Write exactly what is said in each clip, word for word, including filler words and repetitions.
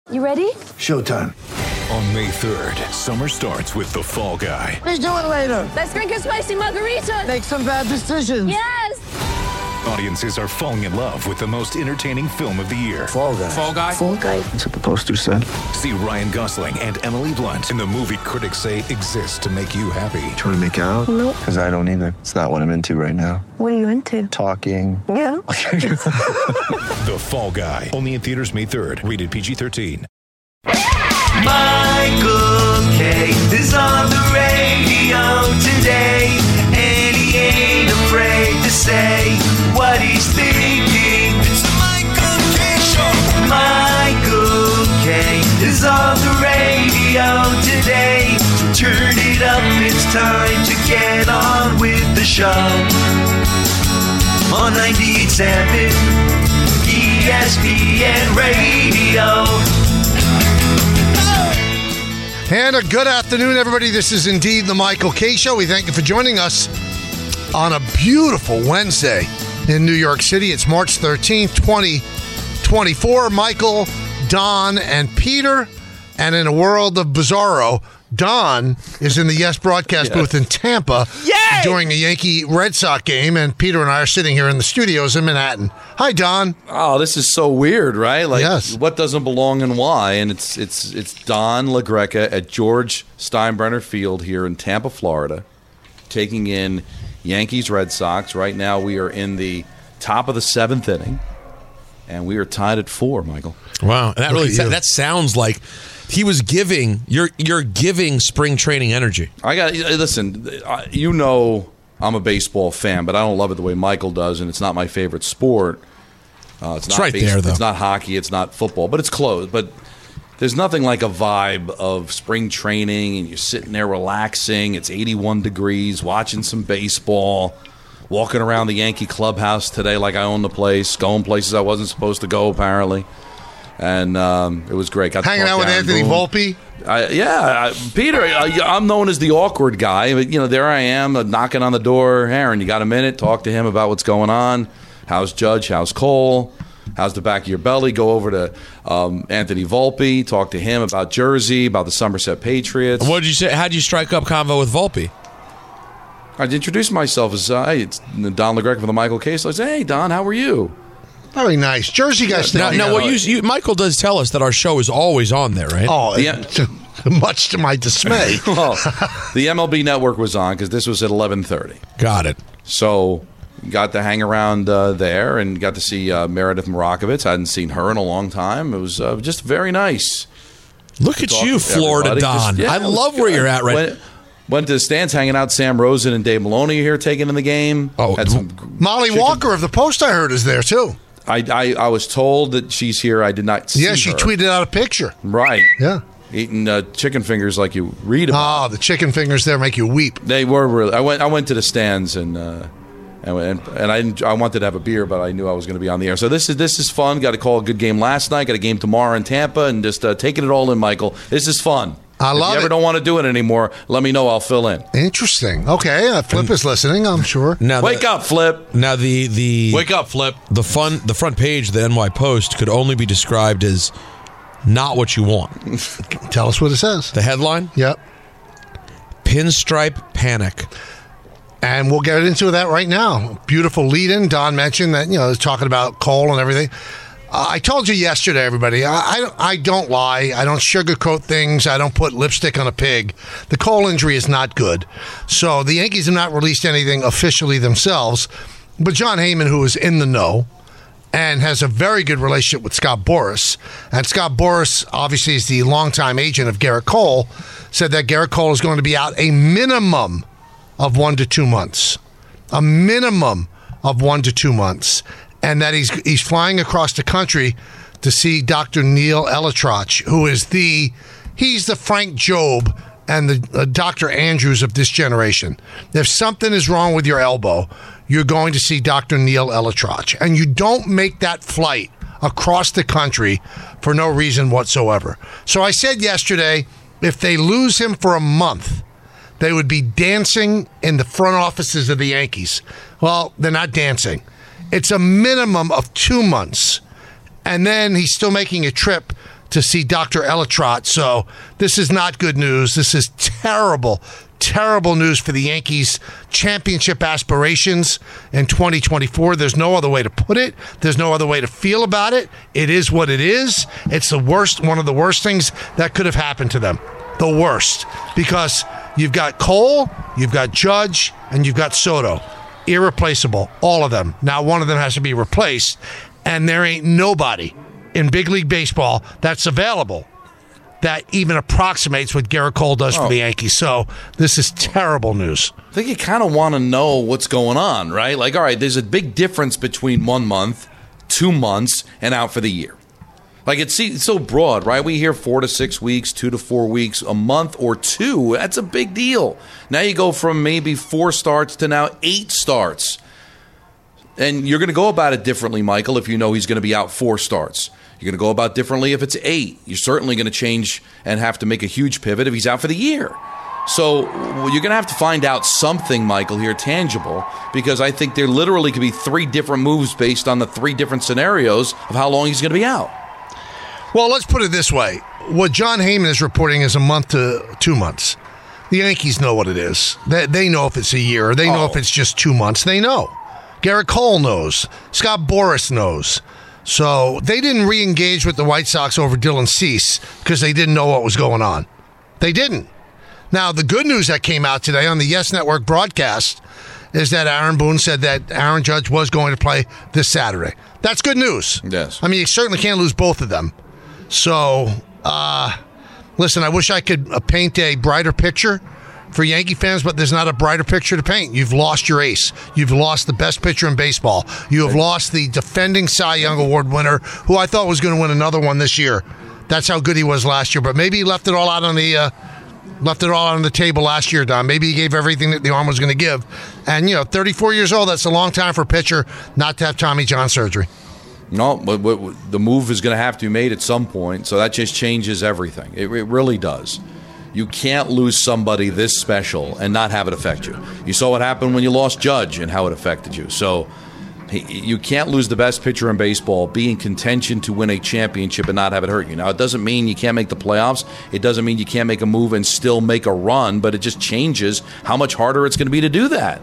You ready? Showtime. On May third, summer starts with The Fall Guy. Let's do it later. Let's drink a spicy margarita. Make some bad decisions. Yes! Audiences are falling in love with the most entertaining film of the year. Fall Guy. Fall Guy? Fall Guy. That's what the poster said. See Ryan Gosling and Emily Blunt in the movie critics say exists to make you happy. Trying to make it out? Nope. Because I don't either. It's not what I'm into right now. What are you into? Talking. Yeah. The Fall Guy. Only in theaters May third. Rated P G thirteen. Michael K. is on the radio today, and he ain't afraid to say what he's thinking. It's the Michael K. Show. Michael K. is on the radio today, so turn it up, it's time to get on with the show. On ninety-eight point seven E S P N Radio. And a good afternoon, everybody. This is indeed the Michael K. Show. We thank you for joining us on a beautiful Wednesday in New York City. It's March thirteenth, twenty twenty-four. Michael, Don, and Peter. And in a world of bizarro, Don is in the Yes broadcast yes. booth in Tampa Yay! during a Yankee Red Sox game, and Peter and I are sitting here in the studios in Manhattan. Hi, Don. Oh, this is so weird, right? Like, yes. What doesn't belong and why? And it's it's it's Don LaGreca at George Steinbrenner Field here in Tampa, Florida, taking in Yankees Red Sox. Right now, we are in the top of the seventh inning, and we are tied at four. Michael. Wow, that really that sounds like. He was giving, you're you're giving spring training energy. I got, listen, you know I'm a baseball fan, but I don't love it the way Michael does, and it's not my favorite sport. Uh, it's, it's not right baseball, there, though. It's not hockey, it's not football, but it's close. But there's nothing like a vibe of spring training, and you're sitting there relaxing. It's eighty-one degrees, watching some baseball, walking around the Yankee clubhouse today like I own the place, going places I wasn't supposed to go, apparently. And um, it was great. Got Hanging out with Anthony Boone. Volpe? I, yeah, I, Peter, I, I'm known as the awkward guy. But, you know, there I am uh, knocking on the door. Aaron, you got a minute? Talk to him about what's going on. How's Judge? How's Cole? How's the back of your belly? Go over to um, Anthony Volpe. Talk to him about Jersey, about the Somerset Patriots. What did you say? How did you strike up convo with Volpe? I'd introduce myself as uh, hey, it's Don LaGreca from the Michael K. So I say, hey, Don, how are you? Very nice. Jersey guys. Now, now what you, you, Michael does tell us that our show is always on there, right? Oh, yeah. Much to my dismay. Well, the M L B Network was on because this was at eleven thirty. Got it. So got to hang around uh, there and got to see uh, Meredith Marakovitz. I hadn't seen her in a long time. It was uh, just very nice. Look at you, Florida everybody. Don. Just, yeah, I love where you're at right Went, went to the stands, hanging out. Sam Rosen and Dave Maloney here taking in the game. Oh, Had some Molly chicken. Walker of the Post, I heard, is there, too. I, I, I was told that she's here. I did not see Yeah, she her. tweeted out a picture. Right. Yeah. Eating uh, chicken fingers like you read about. Oh, the chicken fingers there make you weep. They were really. I went. I went to the stands and uh, and and, and I didn't, I wanted to have a beer, but I knew I was going to be on the air. So this is this is fun. Got to call a good game last night. Got a game tomorrow in Tampa, and just uh, taking it all in, Michael. This is fun. I love it. If you ever it. don't want to do it anymore, let me know. I'll fill in. Interesting. Okay, uh, Flip is listening, I'm sure. now. Wake the, up, Flip. Now the the Wake up, Flip. the fun the front page of the N Y Post could only be described as not what you want. Tell us what it says. The headline: Yep. Pinstripe panic. And we'll get into that right now. Beautiful lead-in. Don mentioned that, you know, talking about Cole and everything. Uh, I told you yesterday, everybody, I, I, I don't lie. I don't sugarcoat things. I don't put lipstick on a pig. The Cole injury is not good. So the Yankees have not released anything officially themselves. But John Heyman, who is in the know and has a very good relationship with Scott Boras, and Scott Boras obviously is the longtime agent of Garrett Cole, said that Garrett Cole is going to be out a minimum of one to two months. A minimum of one to two months. And that he's he's flying across the country to see Doctor Neil Elitroch, who is the, he's the Frank Job and the uh, Doctor Andrews of this generation. If something is wrong with your elbow, you're going to see Doctor Neil Elitroch. And you don't make that flight across the country for no reason whatsoever. So I said yesterday, if they lose him for a month, they would be dancing in the front offices of the Yankees. Well, they're not dancing. It's a minimum of two months. And then he's still making a trip to see Doctor Elatrot. So this is not good news. This is terrible, terrible news for the Yankees' championship aspirations in twenty twenty-four. There's no other way to put it. There's no other way to feel about it. It is what it is. It's the worst, one of the worst things that could have happened to them. The worst. Because you've got Cole, you've got Judge, and you've got Soto. Irreplaceable. All of them. Now one of them has to be replaced, and there ain't nobody in big league baseball that's available that even approximates what Garrett Cole does oh. for the Yankees. So this is terrible news. I think you kind of want to know what's going on, right? Like, all right, there's a big difference between one month, two months, and out for the year. Like, it's, it's so broad, right? We hear four to six weeks, two to four weeks, a month or two. That's a big deal. Now you go from maybe four starts to now eight starts. And you're going to go about it differently, Michael, if you know he's going to be out four starts. You're going to go about it differently if it's eight. You're certainly going to change and have to make a huge pivot if he's out for the year. So well, you're going to have to find out something, Michael, here, tangible, because I think there literally could be three different moves based on the three different scenarios of how long he's going to be out. Well, let's put it this way. What John Heyman is reporting is a month to two months. The Yankees know what it is. They, they know if it's a year. They know oh. if it's just two months. They know. Garrett Cole knows. Scott Boras knows. So they didn't re-engage with the White Sox over Dylan Cease because they didn't know what was going on. They didn't. Now, the good news that came out today on the Yes Network broadcast is that Aaron Boone said that Aaron Judge was going to play this Saturday. That's good news. Yes. I mean, you certainly can't lose both of them. So, uh, listen, I wish I could uh, paint a brighter picture for Yankee fans, but there's not a brighter picture to paint. You've lost your ace. You've lost the best pitcher in baseball. You have lost the defending Cy Young Award winner, who I thought was going to win another one this year. That's how good he was last year. But maybe he left it all out on the uh, left it all on the table last year, Don. Maybe he gave everything that the arm was going to give. And, you know, thirty-four years old, that's a long time for a pitcher not to have Tommy John surgery. No, but, but the move is going to have to be made at some point, so that just changes everything. It, it really does. You can't lose somebody this special and not have it affect you. You saw what happened when you lost Judge and how it affected you. So you can't lose the best pitcher in baseball, be in contention to win a championship and not have it hurt you. Now, it doesn't mean you can't make the playoffs. It doesn't mean you can't make a move and still make a run, but it just changes how much harder it's going to be to do that.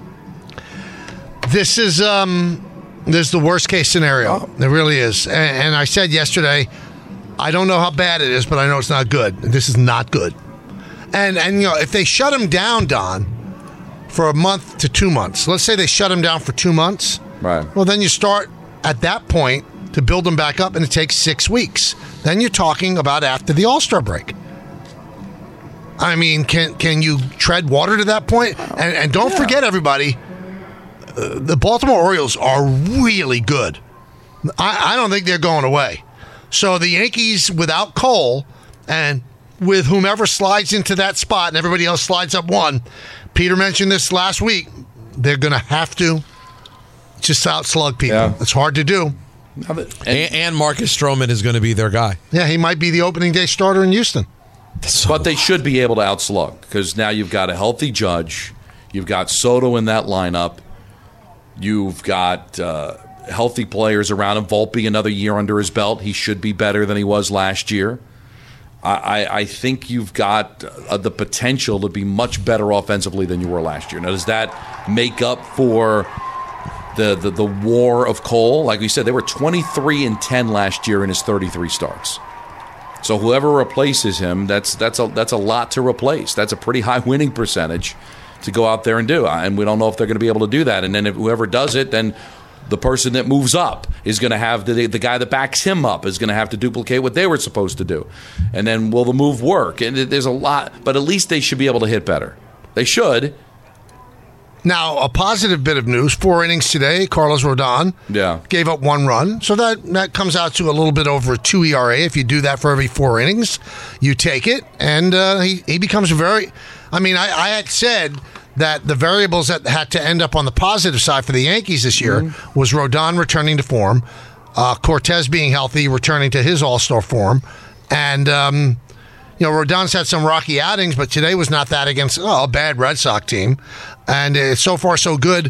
This is um, this is the worst case scenario. Oh. It really is. And, and I said yesterday, I don't know how bad it is, but I know it's not good. This is not good. And, and you know, if they shut him down, Don, for a month to two months, let's say they shut him down for two months, right? Well, then you start at that point to build him back up, and it takes six weeks. Then you're talking about after the All-Star break. I mean, can can you tread water to that point? And, and don't yeah. forget, everybody, uh, the Baltimore Orioles are really good. I, I don't think they're going away. So the Yankees, without Cole, and with whomever slides into that spot, and everybody else slides up one, Peter mentioned this last week, they're going to have to just outslug people. Yeah. It's hard to do. And, and Marcus Stroman is going to be their guy. Yeah, he might be the opening day starter in Houston. So but they should be able to outslug, because now you've got a healthy Judge, you've got Soto in that lineup, you've got uh, healthy players around him. Volpe, another year under his belt. He should be better than he was last year. I, I think you've got uh, the potential to be much better offensively than you were last year. Now, does that make up for the, the, the war of Cole? Like we said, they were twenty-three and ten last year in his thirty-three starts. So whoever replaces him, that's that's a that's a lot to replace. That's a pretty high winning percentage to go out there and do. And we don't know if they're going to be able to do that. And then if whoever does it, then the person that moves up is going to have the the guy that backs him up is going to have to duplicate what they were supposed to do. And then will the move work? And there's a lot, but at least they should be able to hit better. They should. Now, a positive bit of news, four innings today, Carlos Rodon yeah. gave up one run. So that, that comes out to a little bit over a two E R A. If you do that for every four innings, you take it. And uh, he, he becomes very, I mean, I, I had said that the variables that had to end up on the positive side for the Yankees this year mm-hmm. was Rodon returning to form, uh, Cortez being healthy, returning to his all-star form, and um, you know, Rodon's had some rocky outings, but today was not that against oh, a bad Red Sox team, and it's so far so good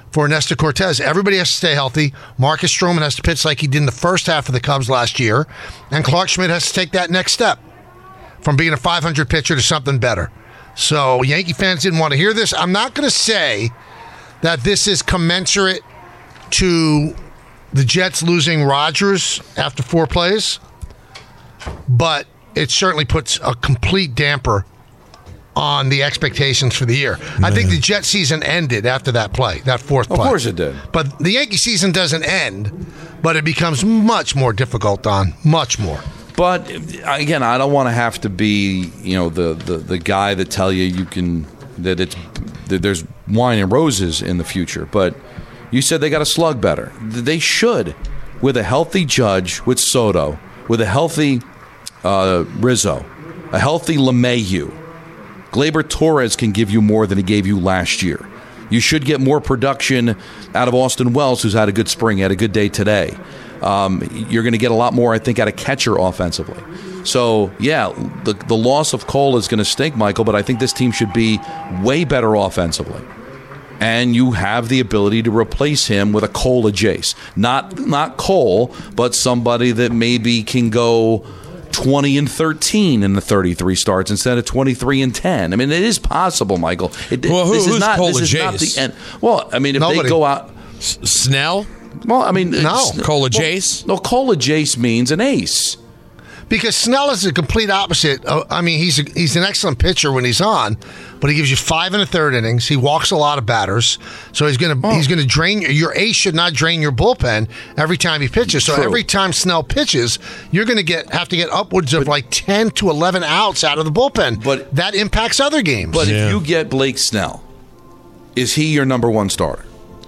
for Nestor Cortez. Everybody has to stay healthy. Marcus Stroman has to pitch like he did in the first half of the Cubs last year. And Clark Schmidt has to take that next step from being a five hundred pitcher to something better. So Yankee fans didn't want to hear this. I'm not going to say that this is commensurate to the Jets losing Rodgers after four plays, but it certainly puts a complete damper on the expectations for the year. Man. I think the Jet season ended after that play, that fourth play. Of course it did. But the Yankee season doesn't end, but it becomes much more difficult, Don. Much more. But again, I don't want to have to be, you know, the, the, the guy that tell you you can that it's that there's wine and roses in the future. But you said they got to slug better. They should, with a healthy Judge, with Soto, with a healthy uh, Rizzo, a healthy LeMahieu. Gleyber Torres can give you more than he gave you last year. You should get more production out of Austin Wells, who's had a good spring, he had a good day today. Um, you're going to get a lot more, I think, out of catcher offensively. So, yeah, the, the loss of Cole is going to stink, Michael, but I think this team should be way better offensively. And you have the ability to replace him with a Cole or Jace. Not, not Cole, but somebody that maybe can go twenty and thirteen in the thirty-three starts instead of twenty-three and ten. I mean, it is possible, Michael. It, well, who, this who's is not, Cole this or is not Jace? the end. Well, I mean, if Nobody. they go out... S- Snell? Well, I mean... No. Sn- Cola well, Jace? No, Cola Jace means an ace. Because Snell is the complete opposite. Uh, I mean, he's a, he's an excellent pitcher when he's on, but he gives you five and a third innings. He walks a lot of batters, so he's gonna Oh. he's gonna drain your ace should not drain your bullpen every time he pitches. So True. every time Snell pitches, you're gonna get have to get upwards of like ten to eleven outs out of the bullpen. But- that impacts other games. But Yeah. if you get Blake Snell, is he your number one starter?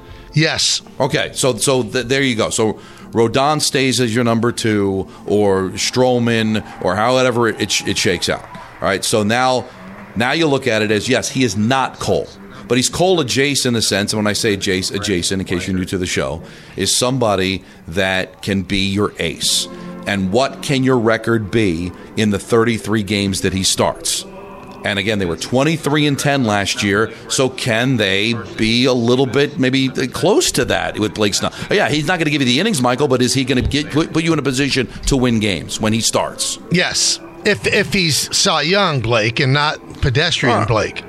yes, Okay, so so th- there you go. So Rodon stays as your number two, or Stroman, or however it, sh- it shakes out. All right, so now now you look at it as, yes, he is not Cole, but he's Cole adjacent in the sense, and when I say adjacent, adjacent, in case you're new to the show, is somebody that can be your ace. And what can your record be in the thirty-three games that he starts? And again, they were twenty-three and ten last year, so can they be a little bit maybe close to that with Blake Snell? Oh, yeah, he's not going to give you the innings, Michael, but is he going to get put, put you in a position to win games when he starts? yes. If if he's Cy Young Blake and not pedestrian Huh. Blake.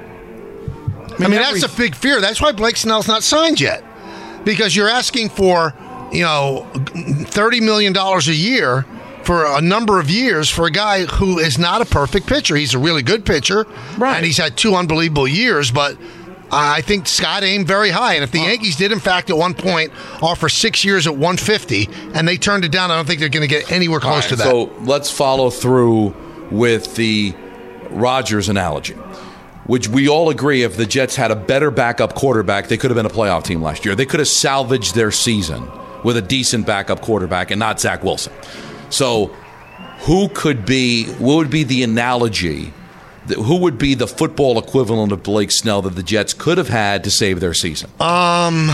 I mean, every- that's a big fear. That's why Blake Snell's not signed yet. Because you're asking for, you know, thirty million dollars a year for a number of years for a guy who is not a perfect pitcher. He's a really good pitcher, Right. and he's had two unbelievable years, but I think Scott aimed very high. And if the Yankees did, in fact, at one point offer six years at one fifty, and they turned it down, I don't think they're going to get anywhere close All right, to that. So let's follow through with the Rodgers analogy, which we all agree if the Jets had a better backup quarterback, they could have been a playoff team last year. They could have salvaged their season with a decent backup quarterback and not Zach Wilson. So who could be, what would be the analogy, that- who would be the football equivalent of Blake Snell that the Jets could have had to save their season? Um,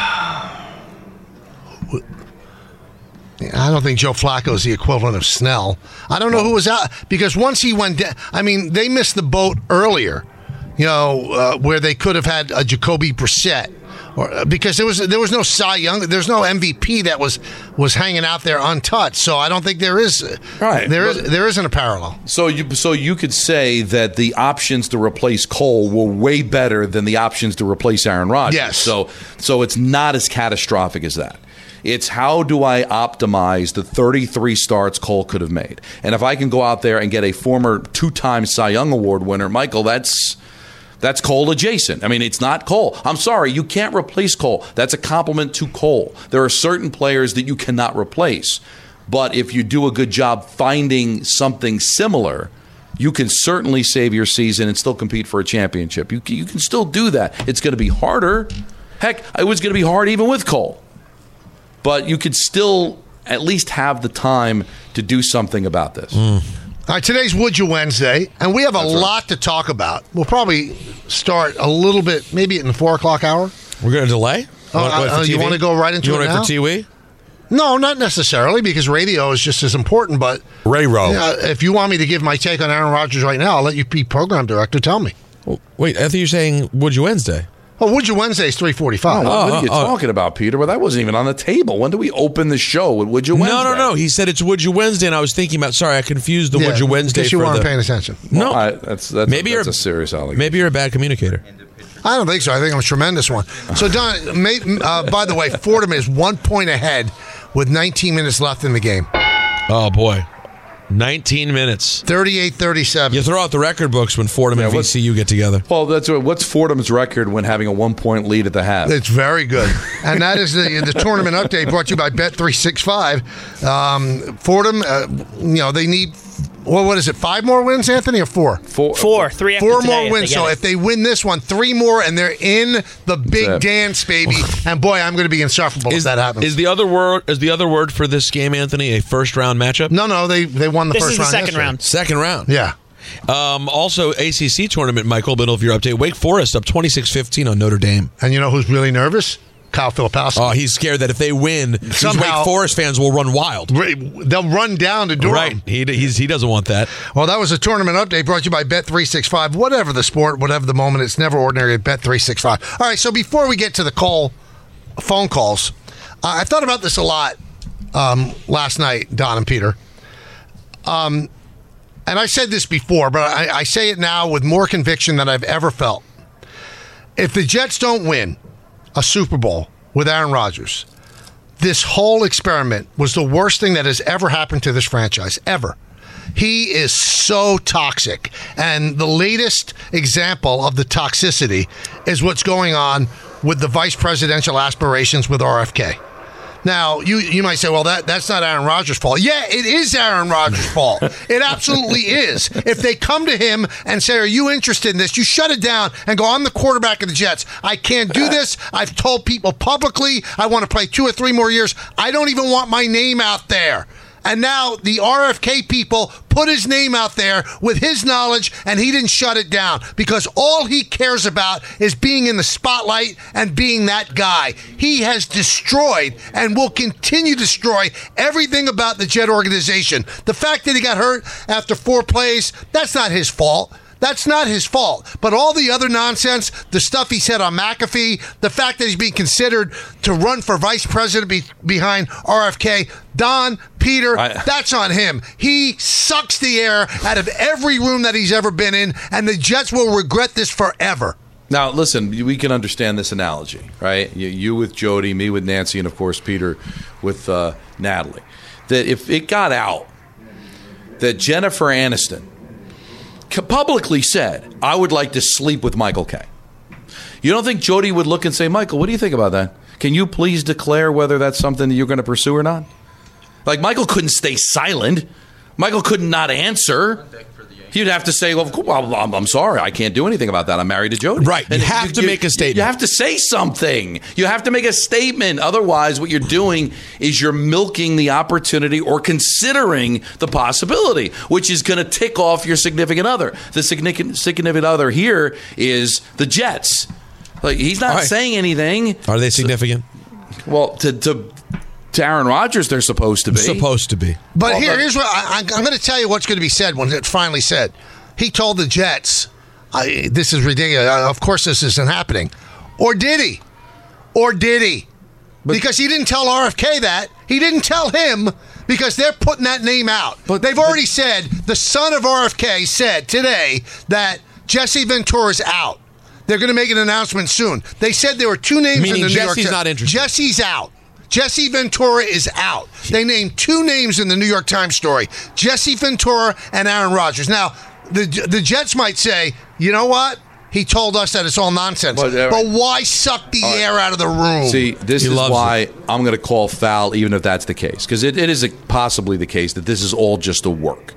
I don't think Joe Flacco is the equivalent of Snell. I don't know who was out because once he went down, I mean, they missed the boat earlier, you know, uh, where they could have had a Jacoby Brissett, or uh, because there was there was no Cy Young, there's no M V P that was was hanging out there untouched. So I don't think there is, Right, there is but- there isn't a parallel. So you so you could say that the options to replace Cole were way better than the options to replace Aaron Rodgers. Yes. So so it's not as catastrophic as that. It's how do I optimize the thirty-three starts Cole could have made? And if I can go out there and get a former two-time Cy Young Award winner, Michael, that's that's Cole adjacent. I mean, it's not Cole. I'm sorry, you can't replace Cole. That's a compliment to Cole. There are certain players that you cannot replace. But if you do a good job finding something similar, you can certainly save your season and still compete for a championship. You, you can still do that. It's going to be harder. Heck, it was going to be hard even with Cole. But you could still at least have the time to do something about this. All right, today's Would You Wednesday, and we have a lot to talk about. We'll probably start a little bit, maybe in the four o'clock hour. We're going to delay? Oh, Wanna wait uh, for you T V? wanna go right into you it wanna now? wait for T V? No, not necessarily, because radio is just as important. But Ray Rowe. yeah, if you want me to give my take on Aaron Rodgers right now, I'll let you be program director. Tell me. Well, wait, I thought you were saying Would You Wednesday? Oh, Would You Wednesday is three forty-five. Oh, what are you oh, oh. talking about, Peter? Well, that wasn't even on the table. When do we open the show with Would You Wednesday? No, no, no. He said it's Would You Wednesday, and I was thinking about. Sorry, I confused the Yeah, Would You Wednesday. because you for weren't the, paying attention. No, Well, I, that's that's, maybe that's you're a serious allegation. Maybe you're a bad communicator. I don't think so. I think I'm a tremendous one. So, Don, may, uh, by the way, Fordham is one point ahead with nineteen minutes left in the game. Oh boy, nineteen minutes. thirty-eight thirty-seven. You throw out the record books when Fordham Yeah, and V what's- C U get together. Well, that's what, what's Fordham's record when having a one-point lead at the half? It's very good. And that is the the tournament update brought to you by Bet three sixty-five. Um, Fordham, uh, you know, they need, well, what is it, five more wins, Anthony, or four? Four. Four, three after Four today, more if wins. they So get it. if they win this one, three more, and they're in the big That's it. dance, baby. And boy, I'm going to be insufferable if that happens. Is the other word is the other word for this game, Anthony, a first round matchup? no, no, they they won the This first is the round. second yesterday. round. Second round. Yeah. Um, also, A C C tournament, Michael, middle of your update. Wake Forest up twenty-six fifteen on Notre Dame. And you know who's really nervous? Kyle Filipowski. Oh, he's scared that if they win, these Somehow- Wake Forest fans will run wild. They'll run down to Durham. Right. He, he's, he doesn't want that. Well, that was a tournament update brought to you by Bet three sixty-five. Whatever the sport, whatever the moment, it's never ordinary at Bet three sixty-five. All right, so before we get to the call, phone calls, uh, I thought about this a lot um, last night, Don and Peter. Um, and I said this before, but I, I say it now with more conviction than I've ever felt. If the Jets don't win a Super Bowl with Aaron Rodgers, this whole experiment was the worst thing that has ever happened to this franchise, ever. He is so toxic. And the latest example of the toxicity is what's going on with the vice presidential aspirations with R F K. Now, you you might say, well, that, that's not Aaron Rodgers' fault. Yeah, it is Aaron Rodgers' fault. It absolutely is. If they come to him and say, are you interested in this? You shut it down and go, I'm the quarterback of the Jets. I can't do this. I've told people publicly I want to play two or three more years. I don't even want my name out there. And now the R F K people put his name out there with his knowledge, and he didn't shut it down because all he cares about is being in the spotlight and being that guy. He has destroyed and will continue to destroy everything about the Jet organization. The fact that he got hurt after four plays, that's not his fault. That's not his fault. But all the other nonsense, the stuff he said on McAfee, the fact that he's being considered to run for vice president be- behind R F K, Don, Peter, I- that's on him. He sucks the air out of every room that he's ever been in, and the Jets will regret this forever. Now, listen, we can understand this analogy, right? You, you with Jody, me with Nancy, and, of course, Peter with uh, Natalie. That if it got out that Jennifer Aniston publicly said, I would like to sleep with Michael Kay. You don't think Jody would look and say, Michael, what do you think about that? Can you please declare whether that's something that you're going to pursue or not? Like, Michael couldn't stay silent. Michael could not answer. He'd have to say, well, well I'm, I'm sorry, I can't do anything about that. I'm married to Jody. Right. You have to make a statement. You have to say something. You have to make a statement. Otherwise, what you're doing is you're milking the opportunity or considering the possibility, which is going to tick off your significant other. The significant, significant other here is the Jets. Like, he's not All right. saying anything. Are they significant? Well, to, to to Aaron Rodgers, they're supposed to be. Supposed to be. But Well, here, but- here's what I, I'm going to tell you what's going to be said when it's finally said. He told the Jets, I, this is ridiculous. Uh, Of course, this isn't happening. Or did he? Or did he? Because he didn't tell R F K that. He didn't tell him because they're putting that name out. But- They've already said, the son of R F K said today that Jesse Ventura's out. They're going to make an announcement soon. They said there were two names Meaning in the New York Jesse's Times. not interested. Jesse's out. Jesse Ventura is out. They named two names in the New York Times story, Jesse Ventura and Aaron Rodgers. Now, the the Jets might say, you know what? He told us that it's all nonsense. But, uh, but why suck the right. air out of the room? See, this He is loves why it. I'm going to call foul, even if that's the case, because it, it is a, possibly the case that this is all just a work.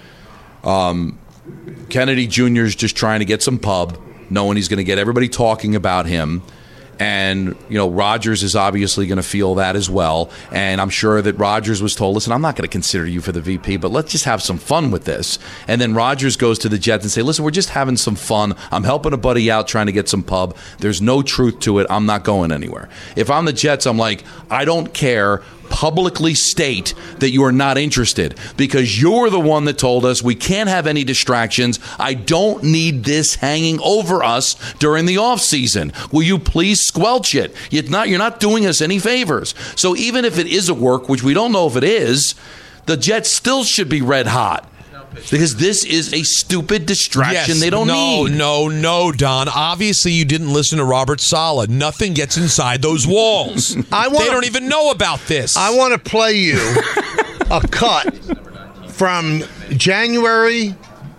Um, Kennedy Junior is just trying to get some pub, knowing he's going to get everybody talking about him. And, you know, Rodgers is obviously going to feel that as well. And I'm sure that Rodgers was told, listen, I'm not going to consider you for the V P, but let's just have some fun with this. And then Rodgers goes to the Jets and say, listen, we're just having some fun. I'm helping a buddy out trying to get some pub. There's no truth to it. I'm not going anywhere. If I'm the Jets, I'm like, I don't care publicly state that you are not interested, because you're the one that told us we can't have any distractions. I don't need this hanging over us during the offseason. Will you please squelch it? You're not, you're not doing us any favors. So even if it is a work, which we don't know if it is, the Jets still should be red hot. Because this is a stupid distraction yes, they don't no, need. No, no, no, Don. Obviously, you didn't listen to Robert Saleh. Nothing gets inside those walls. I wanna, they don't even know about this. I want to play you a cut from January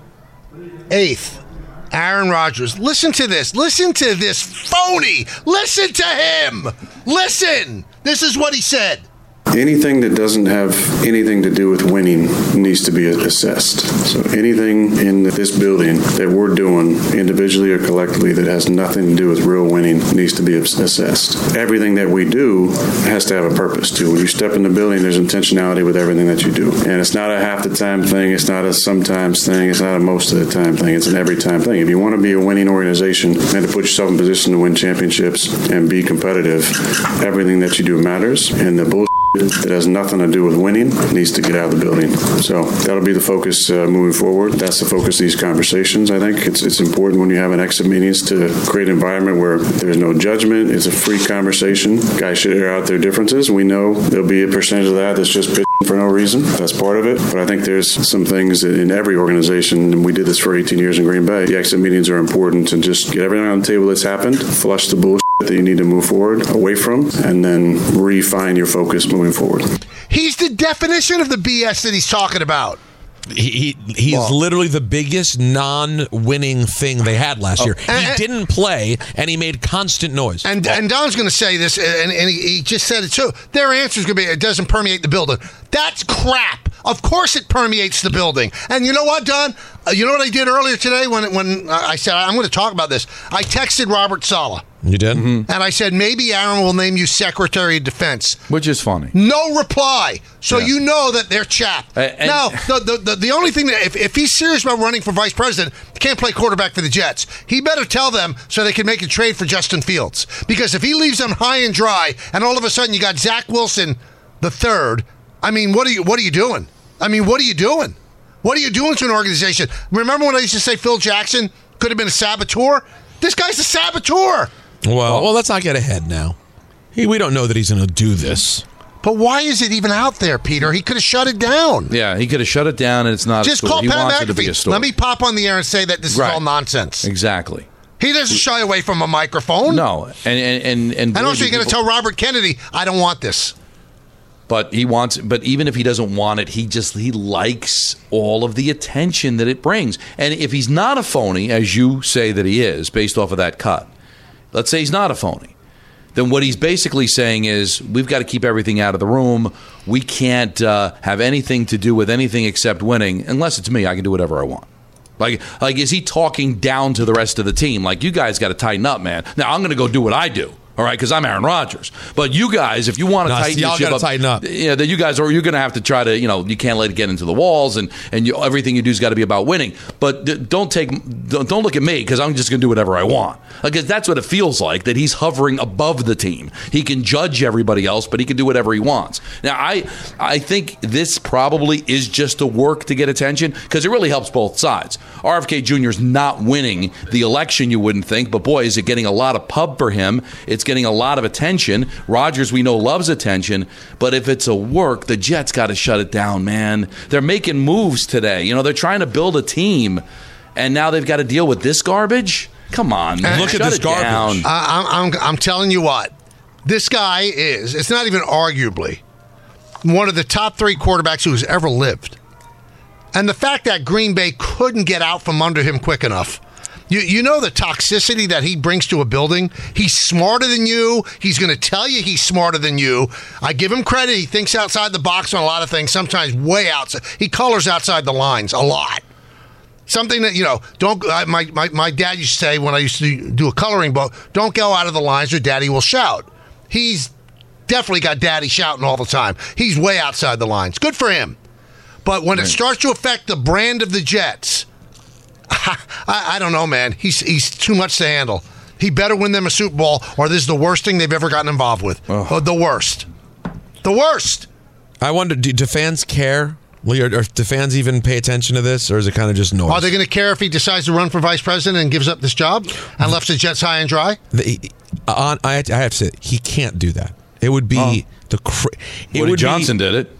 eighth. Aaron Rodgers. Listen to this. Listen to this phony. Listen to him. Listen. This is what he said. Anything that doesn't have anything to do with winning needs to be assessed. So anything in this building that we're doing individually or collectively that has nothing to do with real winning needs to be assessed. Everything that we do has to have a purpose too. When you step in the building, there's intentionality with everything that you do. And it's not a half the time thing. It's not a sometimes thing. It's not a most of the time thing. It's an every time thing. If you want to be a winning organization and to put yourself in position to win championships and be competitive, everything that you do matters. And the bullshit that has nothing to do with winning needs to get out of the building. So that'll be the focus uh, moving forward. That's the focus of these conversations. I think it's it's important when you have an exit meetings to create an environment where there's no judgment. It's a free conversation. Guys should air out their differences. We know there'll be a percentage of that that's just for no reason. That's part of it. But I think there's some things that in every organization, and we did this for eighteen years in Green Bay, the exit meetings are important to just get everything on the table that's happened, flush the bullshit that you need to move forward away from, and then refine your focus moving forward. He's the definition of the B S that he's talking about. He, he He's well, literally the biggest non-winning thing they had last oh, year. He and, didn't play, and he made constant noise. And, well, and Don's going to say this, and, and he, he just said it too. Their answer is going to be, it doesn't permeate the building. That's crap. Of course it permeates the building. And you know what, Don? Uh, you know what I did earlier today when when I said, I'm going to talk about this? I texted Robert Saleh. You did? Mm-hmm. And I said, maybe Aaron will name you Secretary of Defense. Which is funny. No reply. So yeah. You know that they're chapped. Uh, now, the, the, the, the only thing that, if, if he's serious about running for vice president, he can't play quarterback for the Jets. He better tell them so they can make a trade for Justin Fields. Because if he leaves them high and dry, and all of a sudden you got Zach Wilson the third, I mean, what are you, what are you doing? I mean, what are you doing? What are you doing to an organization? Remember when I used to say Phil Jackson could have been a saboteur? This guy's a saboteur. Well, well, let's not get ahead now. He, we don't know that he's going to do this. But why is it even out there, Peter? He could have shut it down. Yeah, he could have shut it down, and it's not Just a story. call He Pat wants it to be a McAfee. story. Let me pop on the air and say that this Right. is all nonsense. Exactly. He doesn't shy away from a microphone. No, and and and and, and also you're going to tell Robert Kennedy, I don't want this. But he wants. But even if he doesn't want it, he just he likes all of the attention that it brings. And if he's not a phony, as you say that he is, based off of that cut, let's say he's not a phony, then what he's basically saying is we've got to keep everything out of the room. We can't uh, have anything to do with anything except winning. Unless it's me, I can do whatever I want. Like, like is he talking down to the rest of the team? Like, you guys got to tighten up, man. Now, I'm going to go do what I do. All right, because I'm Aaron Rodgers. But you guys, if you want to no, tighten y'all your ship gotta tighten up, yeah, then you guys are you're going to have to try to, you know, you can't let it get into the walls, and and you, everything you do has got to be about winning. But d- don't take don't, don't look at me because I'm just going to do whatever I want. Because that's what it feels like, that he's hovering above the team. He can judge everybody else, but he can do whatever he wants. Now, I I think this probably is just a work to get attention because it really helps both sides. R F K Junior's not winning the election, you wouldn't think, but boy, is it getting a lot of pub for him. It's getting a lot of attention. Rodgers, we know, loves attention, but if it's a work, the Jets got to shut it down, man. They're making moves today. You know, they're trying to build a team, and now they've got to deal with this garbage? Come on, man. Look Shut at this it garbage. down. I, I'm, I'm telling you what, this guy is, it's not even arguably, one of the top three quarterbacks who has ever lived. And the fact that Green Bay couldn't get out from under him quick enough. You you know the toxicity that he brings to a building? He's smarter than you. He's going to tell you he's smarter than you. I give him credit. He thinks outside the box on a lot of things, sometimes way outside. He colors outside the lines a lot. Something that, you know, don't. Uh, my, my, my dad used to say when I used to do a coloring book, don't go out of the lines or daddy will shout. He's definitely got daddy shouting all the time. He's way outside the lines. Good for him. But when it starts to affect the brand of the Jets, I, I don't know, man. He's he's too much to handle. He better win them a Super Bowl, or this is the worst thing they've ever gotten involved with. Oh. The worst. The worst. I wonder, do, do fans care? Or, or do fans even pay attention to this, or is it kind of just noise? Are they going to care if he decides to run for vice president and gives up this job and left the Jets high and dry? The, on, I, I have to say, he can't do that. It would be oh. the. Cra- it Woody would Johnson be, did it.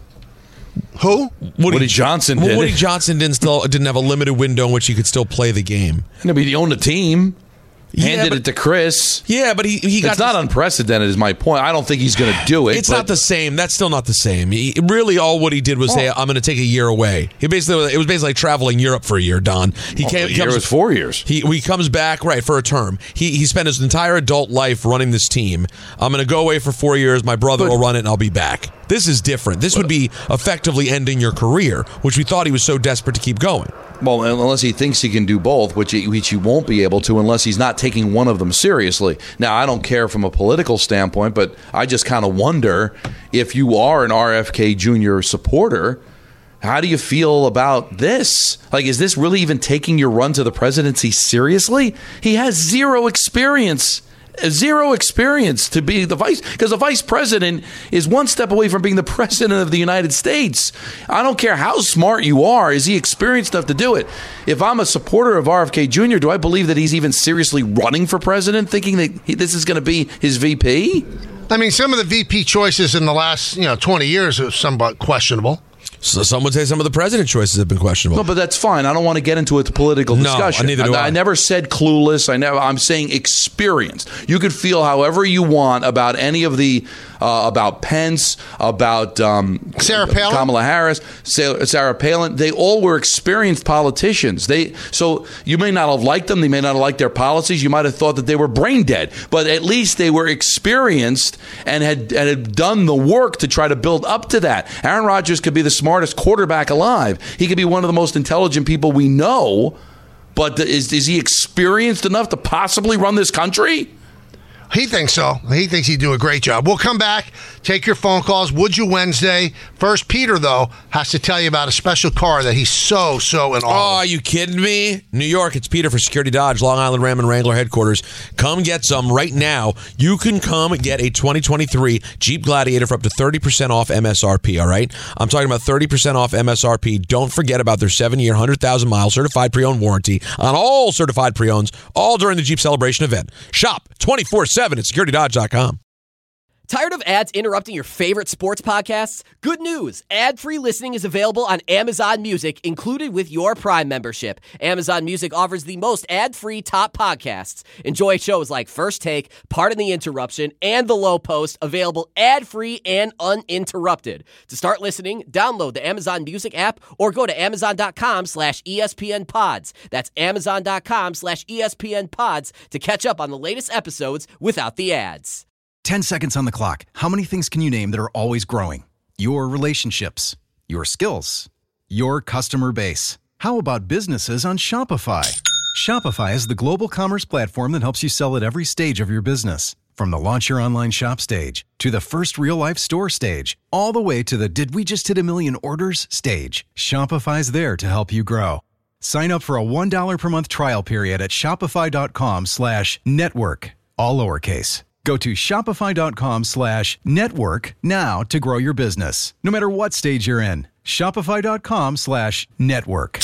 Who? Woody, Woody Johnson did well, Woody it. Johnson didn't still didn't have a limited window in which he could still play the game. And I mean, he owned the team. Handed yeah, but, it to Chris. Yeah, but he, he got... It's not this, unprecedented is my point. I don't think he's going to do it. It's but, not the same. That's still not the same. He, really, all what he did was oh. say, I'm going to take a year away. He basically It was basically like traveling Europe for a year, Don. He oh, came, a year comes, was four years. He, he comes back, right, for a term. He, he spent his entire adult life running this team. I'm going to go away for four years. My brother but, will run it, and I'll be back. This is different. This would be effectively ending your career, which we thought he was so desperate to keep going. Well, unless he thinks he can do both, which he, which he won't be able to unless he's not taking one of them seriously. Now, I don't care from a political standpoint, but I just kind of wonder if you are an R F K Junior supporter, how do you feel about this? Like, is this really even taking your run to the presidency seriously? He has zero experience. Zero experience to be the vice, because the vice president is one step away from being the president of the United States. I don't care how smart you are. Is he experienced enough to do it? If I'm a supporter of R F K Junior, do I believe that he's even seriously running for president, thinking that he, this is going to be his V P? I mean, some of the V P choices in the last, you know, twenty years are somewhat questionable. So some would say some of the president choices have been questionable. No, but that's fine. I don't want to get into a political discussion. No, neither do I. I, I never said clueless. I never. I'm saying experienced. You could feel however you want about any of the uh, about Pence, about um, Sarah Palin, Kamala Harris, Sarah, Sarah Palin. They all were experienced politicians. They so you may not have liked them. They may not have liked their policies. You might have thought that they were brain dead. But at least they were experienced and had and had done the work to try to build up to that. Aaron Rodgers could be the smartest quarterback alive. He could be one of the most intelligent people we know, but is, is he experienced enough to possibly run this country? He thinks so. He thinks he'd do a great job. We'll come back, take your phone calls. Would you Wednesday? First, Peter, though, has to tell you about a special car that he's so, so in awe of. Oh, are you kidding me? New York, it's Peter for Security Dodge, Long Island Ram and Wrangler headquarters. Come get some right now. You can come get a twenty twenty-three Jeep Gladiator for up to thirty percent off M S R P, all right? I'm talking about thirty percent off M S R P. Don't forget about their seven-year, one hundred thousand mile certified pre-owned warranty on all certified pre-owns, all during the Jeep Celebration event. Shop twenty-four seven at security dodge dot com. Tired of ads interrupting your favorite sports podcasts? Good news! Ad-free listening is available on Amazon Music, included with your Prime membership. Amazon Music offers the most ad-free top podcasts. Enjoy shows like First Take, Pardon the Interruption, and The Low Post, available ad-free and uninterrupted. To start listening, download the Amazon Music app or go to amazon.com slash ESPN pods. That's amazon.com slash ESPN pods to catch up on the latest episodes without the ads. ten seconds on the clock. How many things can you name that are always growing? Your relationships, your skills, your customer base. How about businesses on Shopify? Shopify is the global commerce platform that helps you sell at every stage of your business. From the launch your online shop stage to the first real-life store stage, all the way to the did we just hit a million orders stage. Shopify's there to help you grow. Sign up for a one dollar per month trial period at shopify.com slash network, all lowercase. Go to shopify.com slash network now to grow your business, no matter what stage you're in. Shopify.com slash network.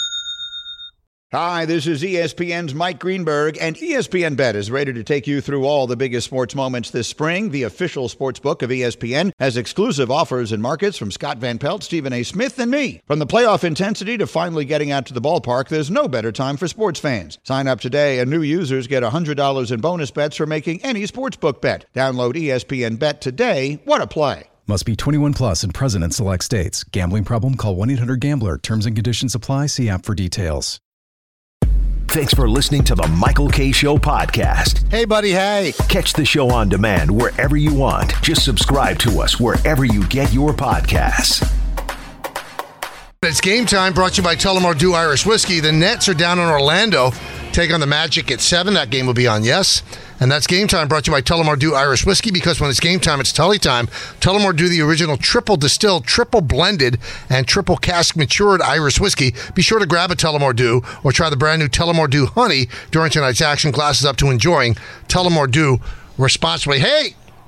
Hi, this is E S P N's Mike Greenberg, and E S P N Bet is ready to take you through all the biggest sports moments this spring. The official sports book of E S P N has exclusive offers and markets from Scott Van Pelt, Stephen A. Smith, and me. From the playoff intensity to finally getting out to the ballpark, there's no better time for sports fans. Sign up today, and new users get one hundred dollars in bonus bets for making any sportsbook bet. Download E S P N Bet today. What a play. Must be twenty-one plus and present in select states. Gambling problem? Call one eight hundred gambler. Terms and conditions apply. See app for details. Thanks for listening to the Michael Kay Show podcast. Hey, buddy, hey. Catch the show on demand wherever you want. Just subscribe to us wherever you get your podcasts. It's game time, brought to you by Tullamore Dew Irish Whiskey. The Nets are down in Orlando. Take on the Magic at seven. That game will be on Yes. And that's game time, brought to you by Tullamore Dew Irish Whiskey, because when it's game time, it's Tully time. Tullamore Dew, the original triple distilled, triple blended, and triple cask matured Irish whiskey. Be sure to grab a Tullamore Dew or try the brand new Tullamore Dew Honey during tonight's action. Glasses up to enjoying Tullamore Dew responsibly. Hey,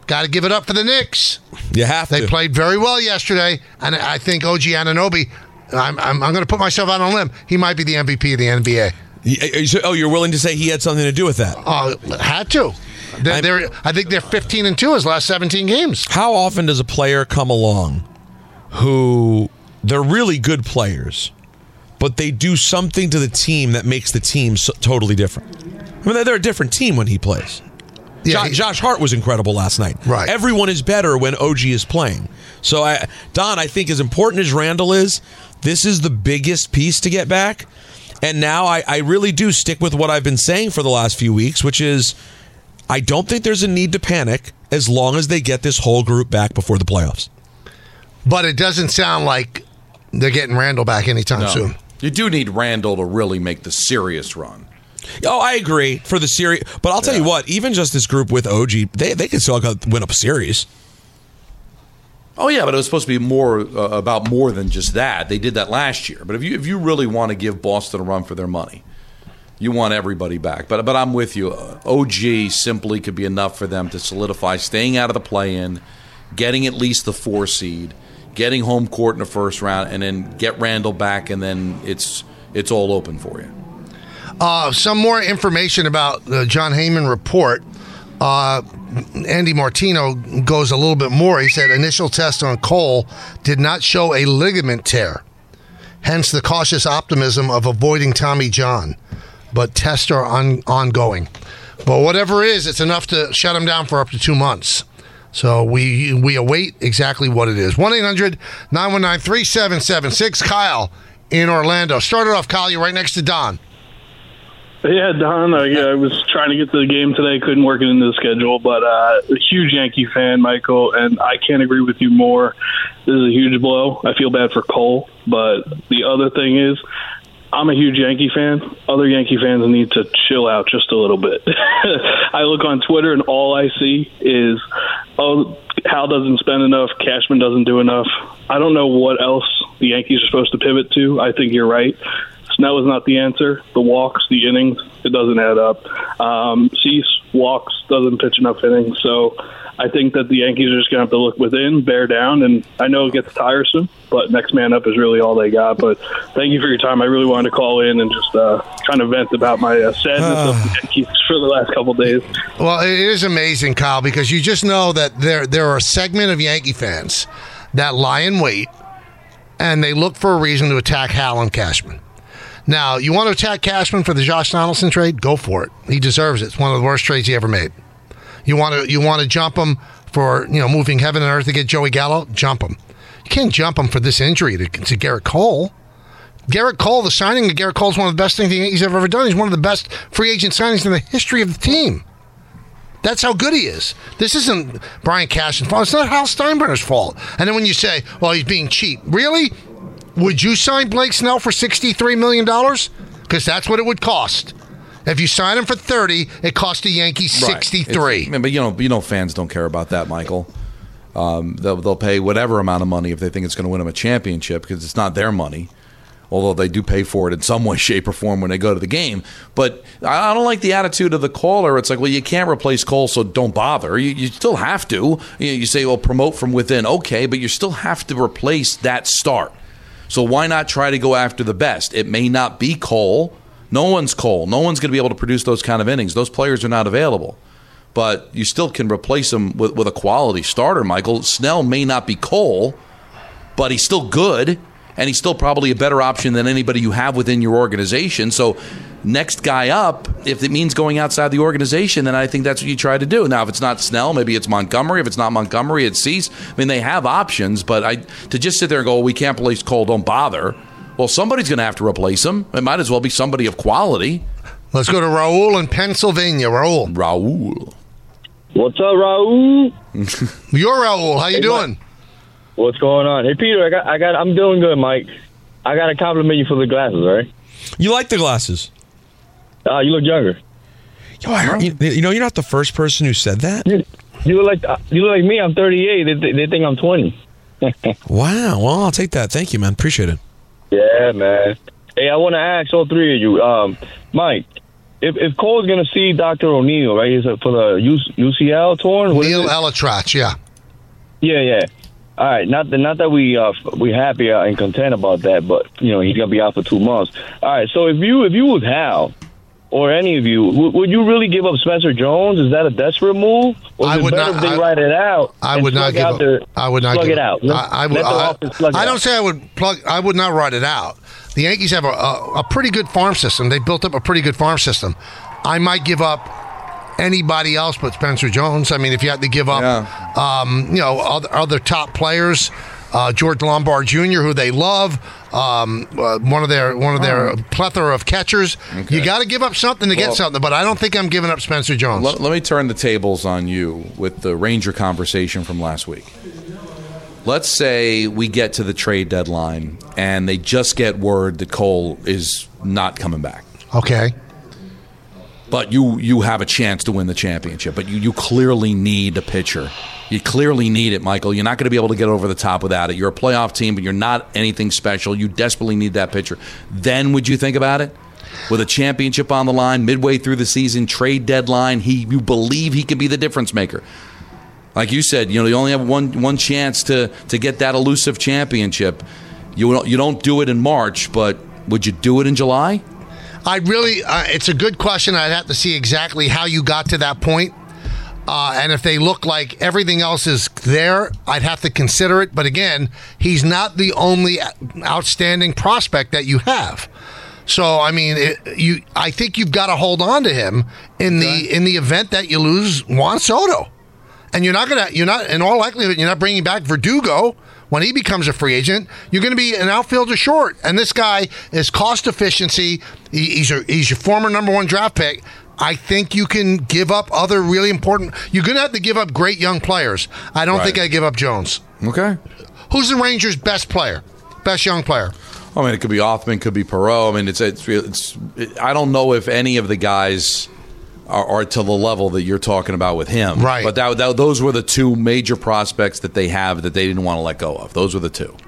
got to give it up for the Knicks. You have They to. played very well yesterday, and I think O G Anunoby, I'm, I'm, I'm going to put myself out on a limb, he might be the M V P of the N B A. Oh, you're willing to say he had something to do with that? Uh, had to. They're, they're, I think they're fifteen and two his last seventeen games. How often does a player come along who they're really good players, but they do something to the team that makes the team so, totally different? I mean, they're a different team when he plays. Yeah, Josh, he- Josh Hart was incredible last night. Right. Everyone is better when O G is playing. So, I, Don, I think as important as Randall is, this is the biggest piece to get back. And now I, I really do stick with what I've been saying for the last few weeks, which is I don't think there's a need to panic as long as they get this whole group back before the playoffs. But it doesn't sound like they're getting Randall back anytime No. soon. You do need Randall to really make the serious run. Oh, I agree for the series. But I'll tell you what, even just this group with O G, they, they can still win up a series. Oh yeah, but it was supposed to be more uh, about more than just that. They did that last year. But if you if you really want to give Boston a run for their money, you want everybody back. But but I'm with you. Uh, O G simply could be enough for them to solidify staying out of the play-in, getting at least the four seed, getting home court in the first round, and then get Randall back, and then it's it's all open for you. Uh, some more information about the John Heyman report. Uh, Andy Martino goes a little bit more. He said initial test on Cole did not show a ligament tear, hence the cautious optimism of avoiding Tommy John. But tests are on, ongoing. But whatever it is, it's enough to shut him down for up to two months. So we we await exactly what it is. one eight hundred nine one nine three seven seven six. Kyle in Orlando. Started off, Kyle. You're right next to Don. Yeah, Don, I, I was trying to get to the game today, couldn't work it into the schedule, but uh, a huge Yankee fan, Michael, and I can't agree with you more. This is a huge blow. I feel bad for Cole, but the other thing is, I'm a huge Yankee fan. Other Yankee fans need to chill out just a little bit. I look on Twitter, and all I see is, oh, Hal doesn't spend enough, Cashman doesn't do enough. I don't know what else the Yankees are supposed to pivot to. I think you're right. Snell is not the answer. The walks, the innings, it doesn't add up. Um, Cease walks, doesn't pitch enough innings. So I think that the Yankees are just going to have to look within, bear down, and I know it gets tiresome, but next man up is really all they got. But thank you for your time. I really wanted to call in and just uh, kind of vent about my uh, sadness of the Yankees for the last couple of days. Well, it is amazing, Kyle, because you just know that there there are a segment of Yankee fans that lie in wait, and they look for a reason to attack Hal and Cashman. Now, you want to attack Cashman for the Josh Donaldson trade? Go for it. He deserves it. It's one of the worst trades he ever made. You want to you want to jump him for, you know, moving heaven and earth to get Joey Gallo? Jump him. You can't jump him for this injury to, to Garrett Cole. Garrett Cole, the signing of Garrett Cole is one of the best things he's ever, ever done. He's one of the best free agent signings in the history of the team. That's how good he is. This isn't Brian Cashman's fault. It's not Hal Steinbrenner's fault. And then when you say, well, he's being cheap. Really? Would you sign Blake Snell for sixty-three million dollars? Because that's what it would cost. If you sign him for thirty, it cost the Yankees sixty-three. Right. But you know, you know, fans don't care about that, Michael. Um, they'll, they'll pay whatever amount of money if they think it's going to win them a championship because it's not their money. Although they do pay for it in some way, shape, or form when they go to the game. But I don't like the attitude of the caller. It's like, well, you can't replace Cole, so don't bother. You, you still have to. You, you say, well, promote from within. Okay, but you still have to replace that start. So why not try to go after the best? It may not be Cole. No one's Cole. No one's going to be able to produce those kind of innings. Those players are not available. But you still can replace them with, with a quality starter, Michael. Snell may not be Cole, but he's still good, and he's still probably a better option than anybody you have within your organization. So next guy up, if it means going outside the organization, then I think that's what you try to do. Now, if it's not Snell, maybe it's Montgomery. If it's not Montgomery, it's Cease. I mean, they have options, but I to just sit there and go, oh, we can't replace Cole, don't bother. Well, somebody's going to have to replace him. It might as well be somebody of quality. Let's go to Raul in Pennsylvania. Raul. Raul. What's up, Raul? You're Raul. How you hey, doing? Mike. What's going on? Hey, Peter, I got, I got, I'm doing good, Mike. I got to compliment you for the glasses, all right? You like the glasses? Uh, you look younger. Yo, I heard, you, you know, you're not the first person who said that. You, you look like you look like me. I'm thirty-eight. They, they think I'm twenty. Wow. Well, I'll take that. Thank you, man. Appreciate it. Yeah, man. Hey, I want to ask all three of you. Um, Mike, if if Cole's going to see Doctor O'Neill, right? Is it for the U C L torn? What Neil Elatrach, yeah. Yeah, yeah. All right, not that not that we uh we happy and content about that, but you know he's gonna be out for two months. All right, so if you if you was Hal or any of you, w- would you really give up Spencer Jones? Is that a desperate move? Or is I would it better not. if they I, wait it out. I and would not slug give out up. their- I would not slug give it up. out. Let, I, I would. let the I, offense slug it I don't out. say I would plug. I would not write it out. The Yankees have a, a, a pretty good farm system. They built up a pretty good farm system. I might give up anybody else but Spencer Jones. I mean, if you had to give up, yeah. um, you know, other, other top players, uh, George Lombard Junior, who they love, um, uh, one of their one of their oh. plethora of catchers. Okay. You got to give up something to well, get something. But I don't think I'm giving up Spencer Jones. Let, let me turn the tables on you with the Ranger conversation from last week. Let's say we get to the trade deadline and they just get word that Cole is not coming back. Okay. But you you have a chance to win the championship. But you, you clearly need a pitcher. You clearly need it, Michael. You're not going to be able to get over the top without it. You're a playoff team, but you're not anything special. You desperately need that pitcher. Then would you think about it? With a championship on the line, midway through the season, trade deadline, he you believe he could be the difference maker. Like you said, you know, you only have one one chance to, to get that elusive championship. You you don't do it in March, but would you do it in July? I really, uh, it's a good question. I'd have to see exactly how you got to that point. Uh, and if they look like everything else is there, I'd have to consider it. But again, he's not the only outstanding prospect that you have. So I mean, it, you, I think you've got to hold on to him in okay. the in the event that you lose Juan Soto, and you're not gonna, you're not, in all likelihood, you're not bringing back Verdugo. When he becomes a free agent, you're going to be an outfielder short. And this guy is cost efficiency. He, he's, a, he's your former number one draft pick. I think you can give up other really important. You're going to have to give up great young players. I don't right. think I give up Jones. Okay. Who's the Rangers' best player? Best young player? I mean, it could be Othman, could be Perot. I mean, it's it's, it's it, I don't know if any of the guys are, are to the level that you're talking about with him. Right. But that, that, those were the two major prospects that they have that they didn't want to let go of. Those were the two.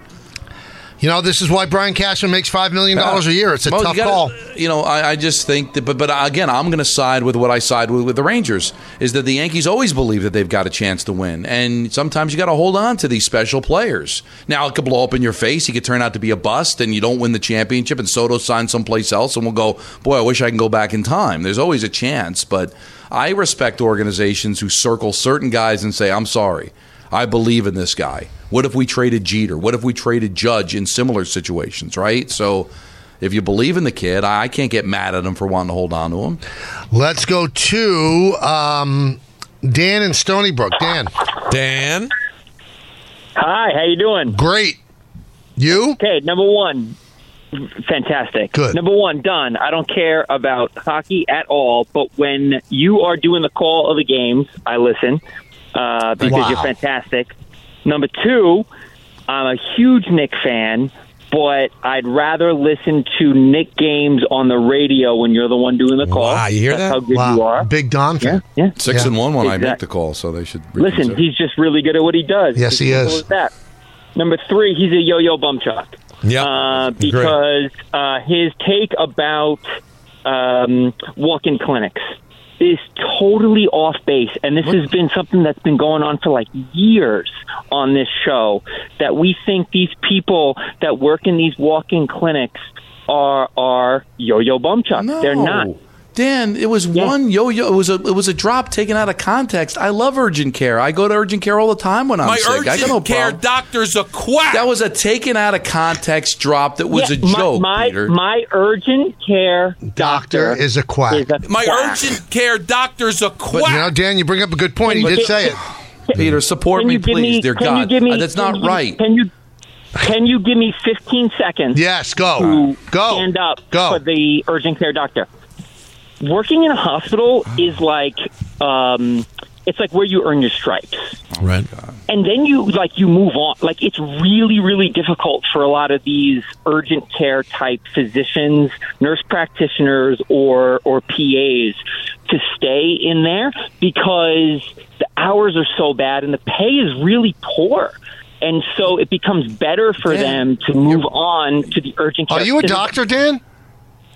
You know, this is why Brian Cashman makes five million dollars yeah. a year. It's a well, tough you gotta, call. You know, I, I just think that, but, but again, I'm going to side with what I side with with the Rangers, is that the Yankees always believe that they've got a chance to win. And sometimes you got to hold on to these special players. Now, it could blow up in your face. He could turn out to be a bust, and you don't win the championship, and Soto signs someplace else, and we'll go, boy, I wish I can go back in time. There's always a chance, but I respect organizations who circle certain guys and say, I'm sorry, I believe in this guy. What if we traded Jeter? What if we traded Judge in similar situations, right? So if you believe in the kid, I can't get mad at him for wanting to hold on to him. Let's go to um, Dan in Stony Brook. Dan. Dan. Hi, how you doing? Great. You? Okay, number one, fantastic. Good. Number one, done. I don't care about hockey at all, but when you are doing the call of the games, I listen uh, because wow. you're fantastic. Number two, I'm a huge Nick fan, but I'd rather listen to Nick games on the radio when you're the one doing the call. Wow, you hear That's that? how good wow. you are. Big Don fan. Yeah, yeah. Six yeah. and one when exactly. I make the call, so they should listen. reconsider. He's just really good at what he does. Yes, he is. That. Number three, he's a yo-yo bumchuck. Yeah, uh, because uh, his take about um, walk-in clinics is totally off base, and this what? has been something that's been going on for like years on this show, that we think these people that work in these walk-in clinics are are yo-yo bumchucks. No. They're not. Dan, it was yeah. one yo-yo. It was a it was a drop taken out of context. I love urgent care. I go to urgent care all the time when I'm my sick. urgent I got no care problem. doctor's a quack. That was a taken out of context drop. That was yeah, a joke, my, Peter. My urgent care doctor, doctor is a quack. Is a my quack. urgent care doctor's a quack. But you know, Dan, you bring up a good point. He did say it. Peter, support me, please, me, dear can God. You give me, uh, that's not you, right. Can you can you give me fifteen seconds? Yes, go. To go. Stand up go. for the urgent care doctor. Working in a hospital is like um, it's like where you earn your stripes, right? And then you like you move on. Like it's really, really difficult for a lot of these urgent care type physicians, nurse practitioners, or or P As to stay in there because the hours are so bad and the pay is really poor. And so it becomes better for Dan, them to move on to the urgent care. Are you a doctor, Dan?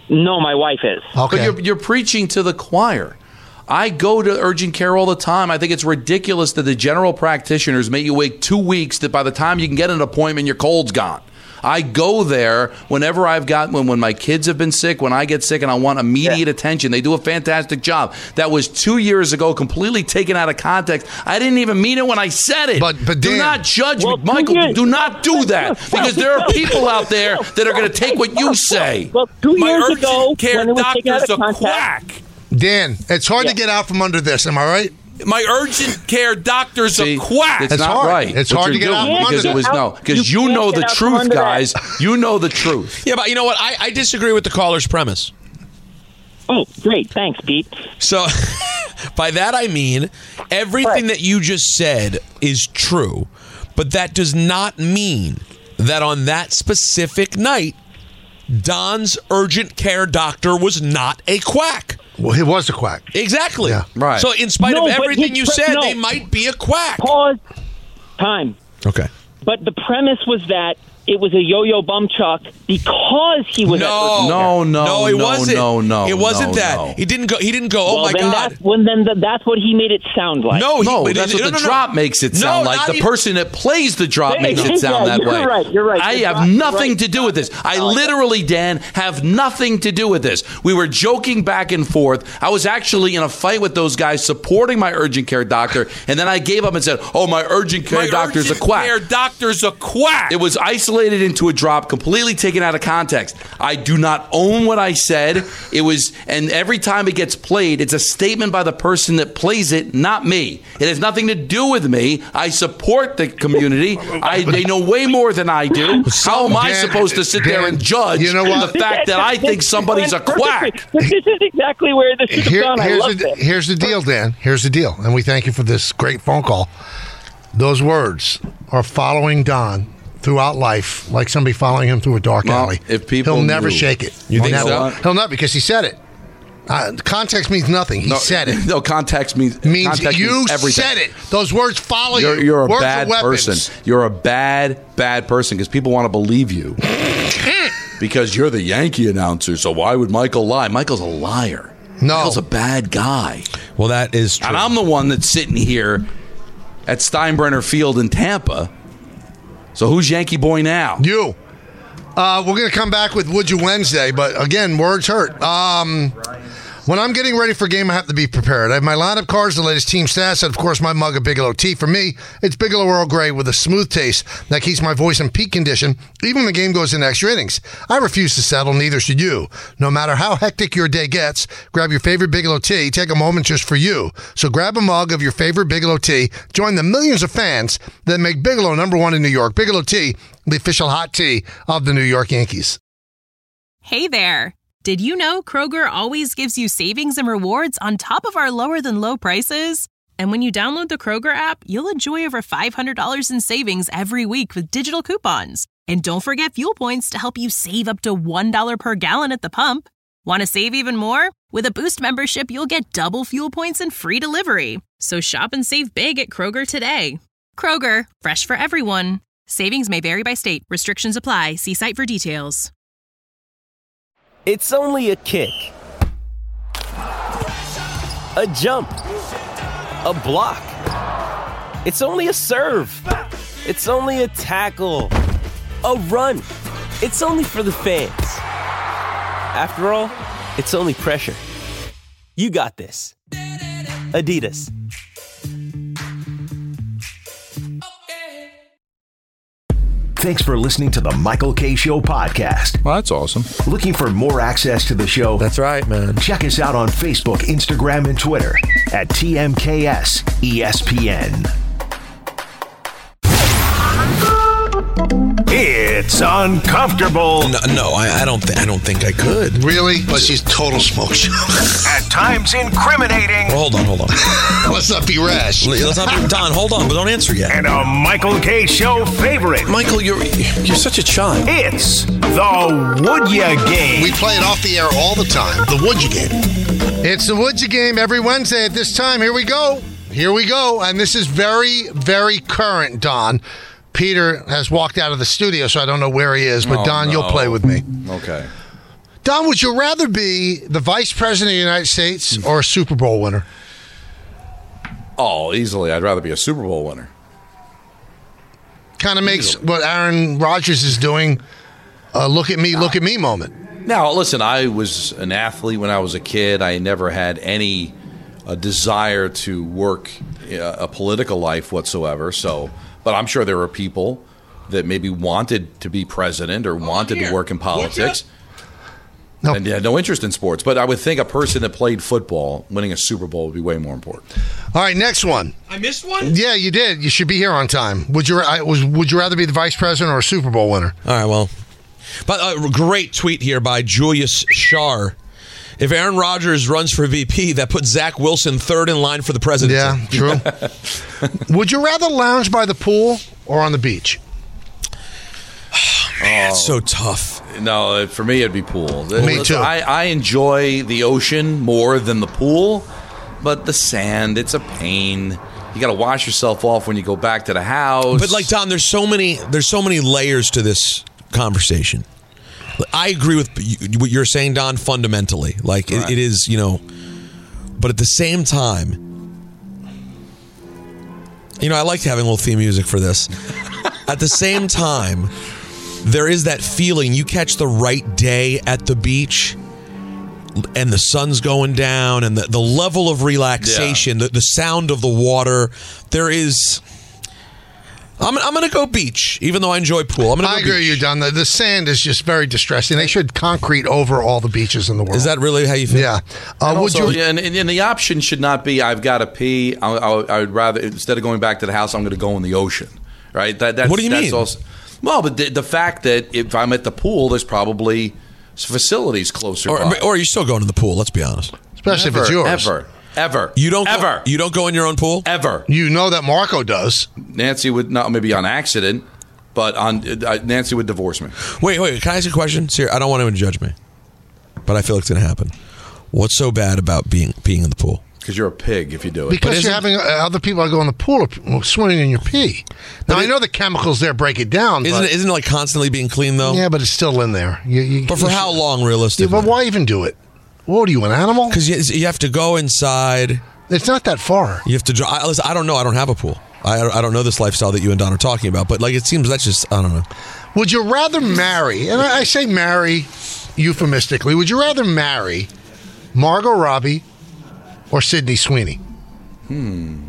No, my wife is. But you're, you're preaching to the choir. I go to urgent care all the time. I think it's ridiculous that the general practitioners make you wait two weeks that by the time you can get an appointment, your cold's gone. I go there whenever I've got, when, when my kids have been sick, when I get sick and I want immediate yeah. attention. They do a fantastic job. That was two years ago, completely taken out of context. I didn't even mean it when I said it. But, but Dan, do not judge well, me. Michael, years, do not do that because there are people out there that are going to take what you say. Well, two my years urgent ago, care when it was taken out doctor's of a contact, quack. Dan, it's hard yeah. to get out from under this. Am I right? My urgent care doctor's See, a quack. it's It's not hard. right. It's what hard to you're get out doing, from because under it was that. no. Because You you, know can't the get out truth, from under guys. that. You know the truth. Yeah, but you know what? I, I disagree with the caller's premise. Oh, great. Thanks, Pete. So, by that I mean everything that you just said is true, but that does not mean that on that specific night, Don's urgent care doctor was not a quack. Well, he was a quack. Exactly. Yeah. Right. So, in spite No, of but everything his you pre- said, no. they might be a quack. Pause. Time. Okay. But the premise was that it was a yo-yo bum chuck because he was No, at urgent no, care. no, no, it no, wasn't. no, no, it wasn't no, that. no. He didn't go. He didn't go. Oh well, my then God. That's, well, then th- that's what he made it sound like. No, he, No, but that's it- what no, the no, no. drop makes it No, sound not like. The even- person that plays the drop Yeah, makes it yeah, sound that you're way. right, you're right. I The have drop- nothing right. to do with this. I literally, Dan, have nothing to do with this. We were joking back and forth. I was actually in a fight with those guys supporting my urgent care doctor, and then I gave up and said, "Oh, my urgent care My doctor's urgent a quack." care doctor's a quack. It was isolated into a drop, completely taken out of context. I do not own what I said. It was, and every time it gets played, it's a statement by the person that plays it, not me. It has nothing to do with me. I support the community. I, they know way more than I do. How am I Dan, supposed to sit there Dan, and judge you know what? the fact that I think somebody's a quack? But this is exactly where this is Here- gone. I here's, love the, this. here's the deal, Dan. Here's the deal. And we thank you for this great phone call. Those words are following Don throughout life, like somebody following him through a dark Well, alley. if people He'll never knew. shake it. You think He'll never. so? He'll not because he said it. Uh, context means nothing. He No, said it. No, context means Means context you means everything. said it. Those words follow You're, you. you're a Words bad are weapons. person. You're a bad, bad person because people want to believe you. Because you're the Yankee announcer, so why would Michael lie? Michael's a liar. No. Michael's a bad guy. Well, that is true. And I'm the one that's sitting here at Steinbrenner Field in Tampa. So who's Yankee boy now? You. Uh, we're going to come back with Would You Wednesday, but again, words hurt. Um, when I'm getting ready for a game, I have to be prepared. I have my lineup cards, the latest team stats, and of course my mug of Bigelow tea. For me, it's Bigelow Earl Grey with a smooth taste that keeps my voice in peak condition, even when the game goes in extra innings. I refuse to settle, neither should you. No matter how hectic your day gets, grab your favorite Bigelow tea, take a moment just for you. So grab a mug of your favorite Bigelow tea, join the millions of fans that make Bigelow number one in New York. Bigelow tea, the official hot tea of the New York Yankees. Hey there. Did you know Kroger always gives you savings and rewards on top of our lower than low prices? And when you download the Kroger app, you'll enjoy over five hundred dollars in savings every week with digital coupons. And don't forget fuel points to help you save up to one dollar per gallon at the pump. Want to save even more? With a Boost membership, you'll get double fuel points and free delivery. So shop and save big at Kroger today. Kroger, fresh for everyone. Savings may vary by state. Restrictions apply. See site for details. It's only a kick, a jump, a block. It's only a serve. It's only a tackle, a run. It's only for the fans. After all, it's only pressure. You got this. Adidas. Thanks for listening to the Michael K. Show podcast. Well, that's awesome. Looking for more access to the show? That's right, man. Check us out on Facebook, Instagram, and Twitter at T M K S E S P N. It's uncomfortable. No, no I, I don't. Th- I don't think I could. Really? But she's total smoke show. At times incriminating. Well, hold on, hold on. Let's not be rash. Let's not be Don. Hold on, but don't answer yet. And a Michael K. Show favorite. Michael, you're you're such a child. It's the Would Ya Game. We play it off the air all the time. The Would You Game. It's the Would You Game every Wednesday at this time. Here we go. Here we go. And this is very, very current, Don. Peter has walked out of the studio, so I don't know where he is. But, Oh, Don, no. you'll play with me. Okay. Don, would you rather be the vice president of the United States or a Super Bowl winner? Oh, easily. I'd rather be a Super Bowl winner. Kind of makes easily. What Aaron Rodgers is doing a look at me, look at me moment. Now, listen, I was an athlete when I was a kid. I never had any uh, desire to work uh, a political life whatsoever. So, but I'm sure there are people that maybe wanted to be president or wanted to work in politics. No. And had no interest in sports. But I would think a person that played football winning a Super Bowl would be way more important. All right, next one. I missed one? Yeah, you did. You should be here on time. Would you I, was Would you rather be the vice president or a Super Bowl winner? All right, well. But a uh, great tweet here by Julius Schar. If Aaron Rodgers runs for V P, that puts Zach Wilson third in line for the presidency. Yeah, true. Would you rather lounge by the pool or on the beach? Man, it's so tough. No, for me, it'd be pool. Me too. I, I enjoy the ocean more than the pool, but the sand, it's a pain. You got to wash yourself off when you go back to the house. But like Don, there's so many, there's so many layers to this conversation. I agree with what you're saying, Don, fundamentally. Like it, it is, you know, but at the same time, you know, I like having a little theme music for this. At the same time, there is that feeling you catch the right day at the beach and the sun's going down and the, the level of relaxation, yeah. the, the sound of the water. There is... I'm, I'm going to go beach, even though I enjoy pool. I'm gonna I go agree beach. with you, Don. The, the sand is just very distressing. They should concrete over all the beaches in the world. Is that really how you feel? Yeah. Uh, would also, you? And, and the option should not be, I've got to pee. I, I, I would rather, instead of going back to the house, I'm going to go in the ocean. Right? That, that's, what do you that's mean? Also, well, but the, the fact that if I'm at the pool, there's probably facilities closer Or, by. or you're still going to the pool, let's be honest. Especially Never, if it's yours. Ever. Ever. You don't Ever. Go, you don't go in your own pool? Ever. You know that Marco does. Nancy would not maybe on accident, but on uh, Nancy would divorce me. Wait, wait. Can I ask you a question? Ser- I don't want anyone to judge me, but I feel like it's going to happen. What's so bad about being being in the pool? Because you're a pig if you do it. Because you're having uh, other people that go in the pool are swimming in your pee. Now, But I it- know the chemicals there break it down. Isn't but, it, isn't it like constantly being clean though? Yeah, but it's still in there. You, you, But for you how should- long, Yeah, realistically? but why even do it? What are you, an animal? Because you, you have to go inside. It's not that far. You have to. dri- I, listen, I don't know. I don't have a pool. I, I don't know this lifestyle that you and Don are talking about. But like, it seems that's just. I don't know. Would you rather marry, and I I say marry euphemistically, would you rather marry Margot Robbie or Sydney Sweeney? Hmm.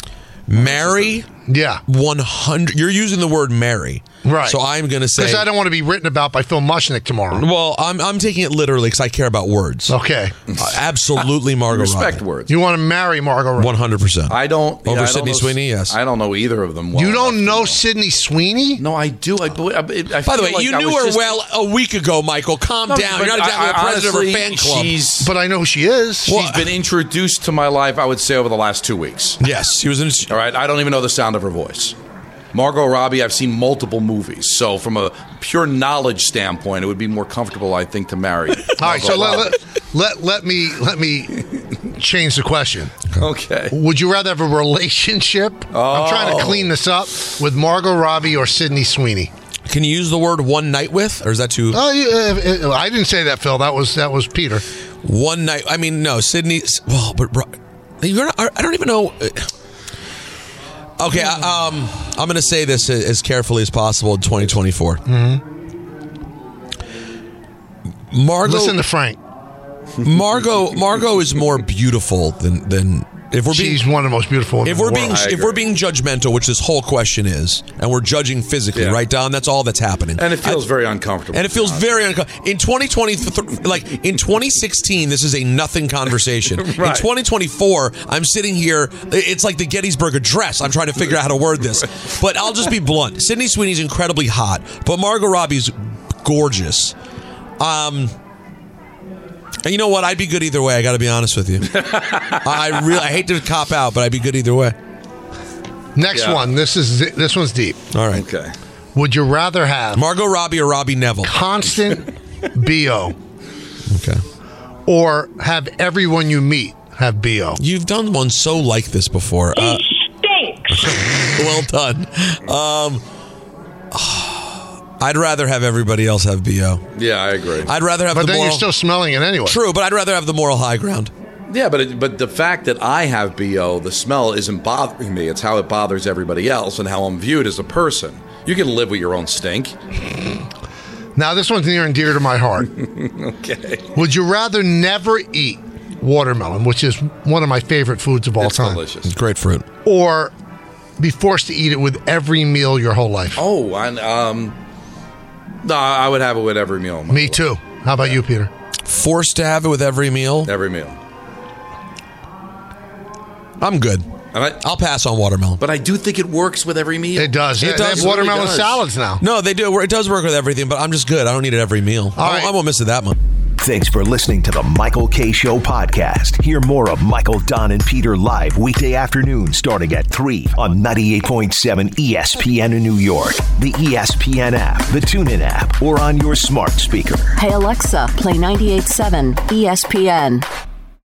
Marry? Yeah. one hundred. You're using the word marry. Right. So I'm going to say. Because I don't want to be written about by Phil Mushnick tomorrow. Well, I'm I'm taking it literally because I care about words. Okay. Uh, absolutely, Margot Respect Robbie. words. You want to marry Margot Robbie? one hundred percent. I don't. Over yeah, I don't Sydney know- Sweeney, yes. I don't know either of them. Well You don't enough to know Sydney Sweeney? No, I do. I, I, I By the feel way, like you I knew was her just- well a week ago, Michael. Calm No, down. but You're not exactly I- the I- president of her honestly, fan club. She's, But I know who she is. she's been introduced to my life, I would say, over the last two weeks. Yes, she was in. All right, I don't even know the sound of her voice. Margot Robbie, I've seen multiple movies, so from a pure knowledge standpoint, it would be more comfortable, I think, to marry. All right, so Margot let, let, let, let me let me change the question. Okay. Would you rather have a relationship? I'm trying to Oh. clean this up with Margot Robbie or Sydney Sweeney. Can you use the word one night with, or is that too? Oh, yeah, uh, I didn't say that, Phil. That was that was Peter. One night. I mean, no, Sydney. Well, but Ro- you're not, I don't even know. Okay, I, um, I'm going to say this as carefully as possible in twenty twenty-four. Mm-hmm. Margot. Listen to Frank. Margot. Margot is more beautiful than than. If we're being, She's one of the most beautiful women if in we're the being world. if we're being judgmental, which this whole question is, and we're judging physically, Yeah. right, Don? That's all that's happening. And it feels I- very uncomfortable. And it feels very uncomfortable. In twenty twenty, like in twenty sixteen, this is a nothing conversation. In Right. twenty twenty-four, I'm sitting here. It's like the Gettysburg Address. I'm trying to figure out how to word this. But I'll just be blunt. Sydney Sweeney's incredibly hot, but Margot Robbie's gorgeous. Um. And you know what? I'd be good either way. I got to be honest with you. I really, I hate to cop out, but I'd be good either way. Next Yeah. one. This is this one's deep. All right. Okay. Would you rather have Margot Robbie or Robbie Neville? constant B O Okay. or have everyone you meet have B O? You've done one so like this before. Uh, Stinks. well done. Um, I'd rather have everybody else have B O. Yeah, I agree. I'd rather have But the then moral... you're still smelling it anyway. True, but I'd rather have the moral high ground. Yeah, but it, but the fact that I have B O, the smell isn't bothering me. It's how it bothers everybody else and how I'm viewed as a person. You can live with your own stink. Now, this one's near and dear to my heart. Okay. Would you rather never eat watermelon, which is one of my favorite foods of all It's time, delicious. It's great fruit. or be forced to eat it with every meal your whole life? Oh, I, um, no, I would have it with every meal. Me too. How about you, Peter? Forced to have it with every meal? Every meal. I'm good. And I, I'll pass on watermelon. But I do think it works with every meal. It does. It They does. have watermelon It really does. salads now. No, they do. It does work with everything, but I'm just good. I don't need it every meal. I, right. I won't miss it that much. Thanks for listening to the Michael K. Show podcast. Hear more of Michael, Don, and Peter live weekday afternoons starting at three on ninety-eight point seven E S P N in New York, the E S P N app, the TuneIn app, or on your smart speaker. Hey Alexa, play ninety-eight point seven E S P N.